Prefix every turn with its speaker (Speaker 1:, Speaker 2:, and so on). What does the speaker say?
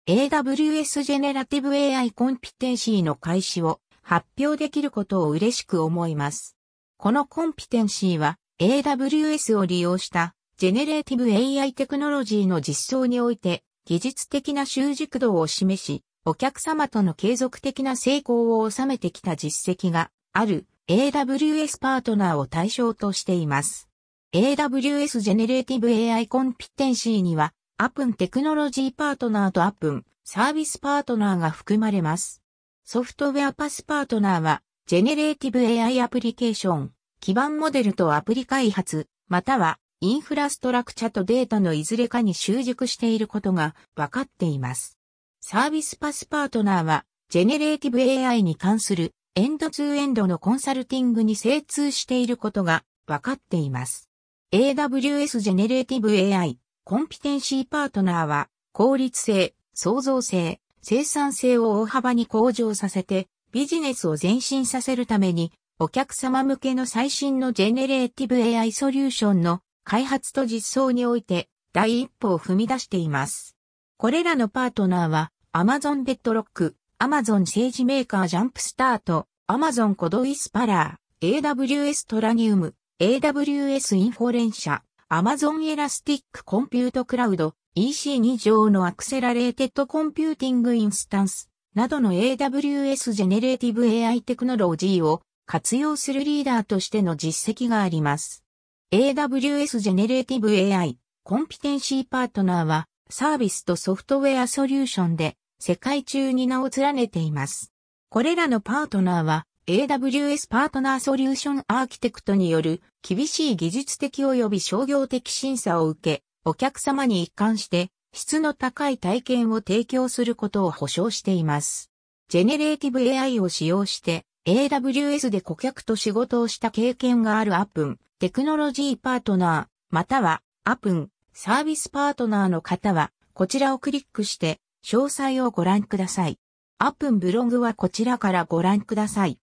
Speaker 1: AWS ジェネラティブ AI コンピテンシーの開始を発表できることを嬉しく思います。このコンピテンシーは AWS を利用したジェネレーティブ AI テクノロジーの実装において技術的な習熟度を示し、お客様との継続的な成功を収めてきた実績がある AWS パートナーを対象としています。AWS ジェネレーティブ AI コンピテンシーにはアプンテクノロジーパートナーとアプンサービスパートナーが含まれます。ソフトウェアパスパートナーはジェネレーティブ AI アプリケーション、基盤モデルとアプリ開発、またはインフラストラクチャとデータのいずれかに習熟していることが分かっています。サービスパスパートナーはジェネレーティブ AI に関するエンドツーエンドのコンサルティングに精通していることが分かっています。AWS ジェネレーティブ AI コンピテンシーパートナーは効率性、創造性、生産性を大幅に向上させてビジネスを前進させるためにお客様向けの最新のジェネレーティブ AI ソリューションの開発と実装において第一歩を踏み出しています。これらのパートナーは Amazon Bedrock、Amazon 政治メーカージャンプスタート、Amazon コドウィスパラー、AWS トラニウム、AWS インフォレンシャ、Amazon エラスティックコンピュートクラウド、EC2 上のアクセラレーテッドコンピューティングインスタンスなどの AWS ジェネレーティブ AI テクノロジーを活用するリーダーとしての実績があります。AWS ジェネレーティブ AI コンピテンシーパートナーはサービスとソフトウェアソリューションで世界中に名を連ねています。これらのパートナーは AWS パートナーソリューションアーキテクトによる厳しい技術的及び商業的審査を受け、お客様に一貫して質の高い体験を提供することを保証しています。ジェネレーティブ AI を使用してAWS で顧客と仕事をした経験があるアプンテクノロジーパートナー、またはアプンサービスパートナーの方はこちらをクリックして詳細をご覧ください。アプンブログはこちらからご覧ください。